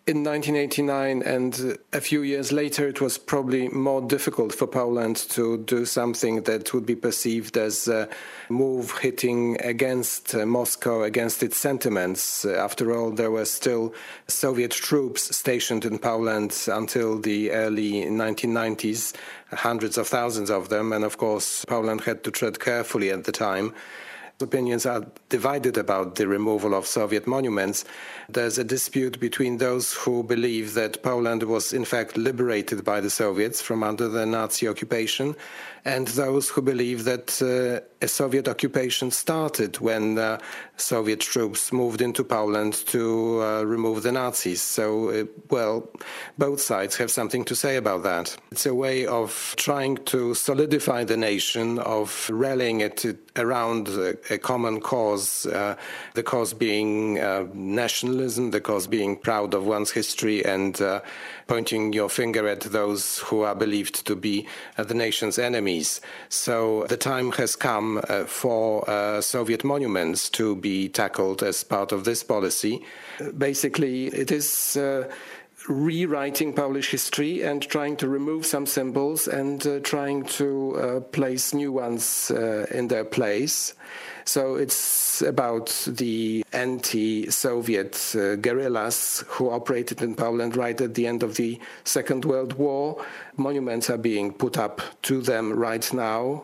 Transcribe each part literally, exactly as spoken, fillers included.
in nineteen eighty-nine, and a few years later, it was probably more difficult for Poland to do something that would be perceived as a move hitting against uh, Moscow, against its sentiments. After all, there were still Soviet troops stationed in Poland until the early nineteen nineties, hundreds of thousands of them, and of course, Poland had to tread carefully at the time. Opinions are divided about the removal of Soviet monuments. There's a dispute between those who believe that Poland was in fact liberated by the Soviets from under the Nazi occupation, and those who believe that uh, a Soviet occupation started when uh, Soviet troops moved into Poland to uh, remove the Nazis. So, uh, well, both sides have something to say about that. It's a way of trying to solidify the nation, of rallying it around a, a common cause, uh, the cause being uh, nationalism, the cause being proud of one's history, and uh, pointing your finger at those who are believed to be uh, the nation's enemies. So the time has come uh, for uh, Soviet monuments to be tackled as part of this policy. Basically, it is uh, rewriting Polish history and trying to remove some symbols and uh, trying to uh, place new ones uh, in their place. So it's about the anti-Soviet uh, guerrillas who operated in Poland right at the end of the Second World War. Monuments are being put up to them right now,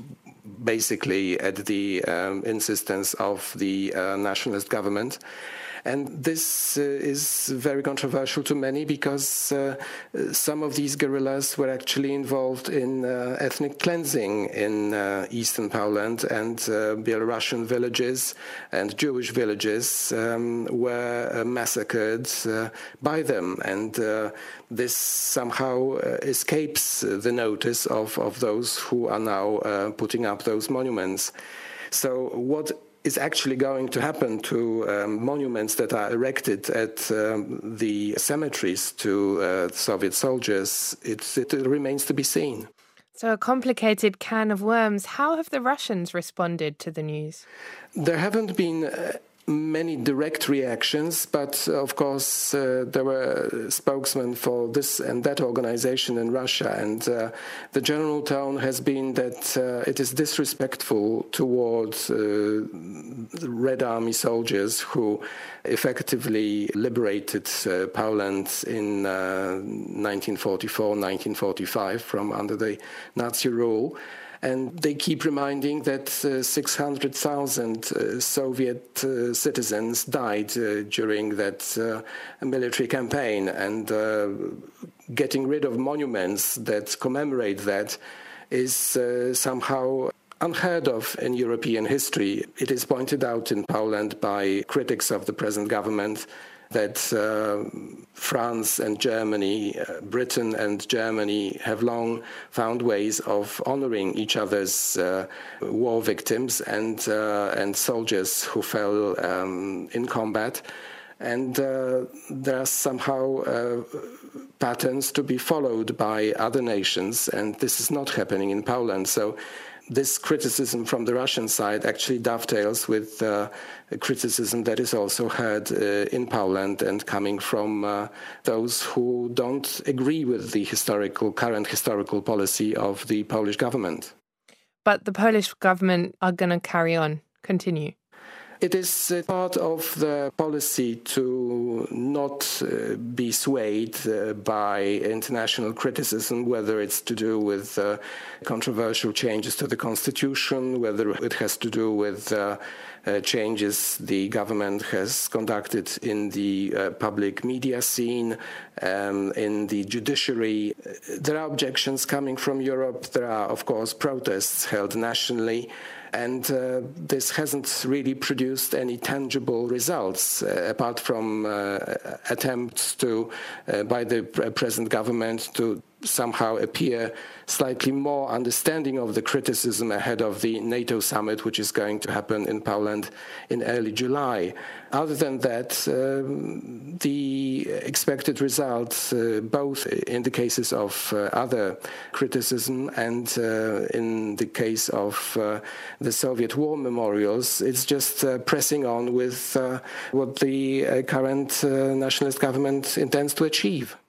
basically at the um, insistence of the uh, nationalist government. And this uh, is very controversial to many because uh, some of these guerrillas were actually involved in uh, ethnic cleansing in uh, eastern Poland, and uh, Belarusian villages and Jewish villages um, were uh, massacred uh, by them. And uh, this somehow uh, escapes the notice of, of those who are now uh, putting up those monuments. So what is actually going to happen to um, monuments that are erected at um, the cemeteries to uh, Soviet soldiers, it, it remains to be seen. So a complicated can of worms. How have the Russians responded to the news? There haven't been uh, many direct reactions, but uh, of course uh, there were spokesmen for this and that organization in Russia, and uh, the general tone has been that uh, it is disrespectful towards uh, Red Army soldiers who effectively liberated uh, Poland in uh, nineteen forty-four, nineteen forty-five from under the Nazi rule. And they keep reminding that uh, six hundred thousand uh, Soviet uh, citizens died uh, during that uh, military campaign. And uh, getting rid of monuments that commemorate that is uh, somehow unheard of in European history. It is pointed out in Poland by critics of the present government that uh, France and Germany, uh, Britain and Germany have long found ways of honoring each other's uh, war victims and uh, and soldiers who fell um, in combat. And uh, there are somehow uh, patterns to be followed by other nations, and this is not happening in Poland. So this criticism from the Russian side actually dovetails with uh, criticism that is also heard uh, in Poland and coming from uh, those who don't agree with the historical, current historical policy of the Polish government. But the Polish government are going to carry on, continue. It is part of the policy to not uh, be swayed uh, by international criticism, whether it's to do with uh, controversial changes to the constitution, whether it has to do with uh, uh, changes the government has conducted in the uh, public media scene, um, in the judiciary. There are objections coming from Europe. There are, of course, protests held nationally. And uh, this hasn't really produced any tangible results, uh, apart from uh, attempts to, uh, by the present government to somehow appear slightly more understanding of the criticism ahead of the NATO summit, which is going to happen in Poland in early July. Other than that, um, the expected results, uh, both in the cases of uh, other criticism and uh, in the case of uh, the Soviet war memorials, it's just uh, pressing on with uh, what the uh, current uh, nationalist government intends to achieve.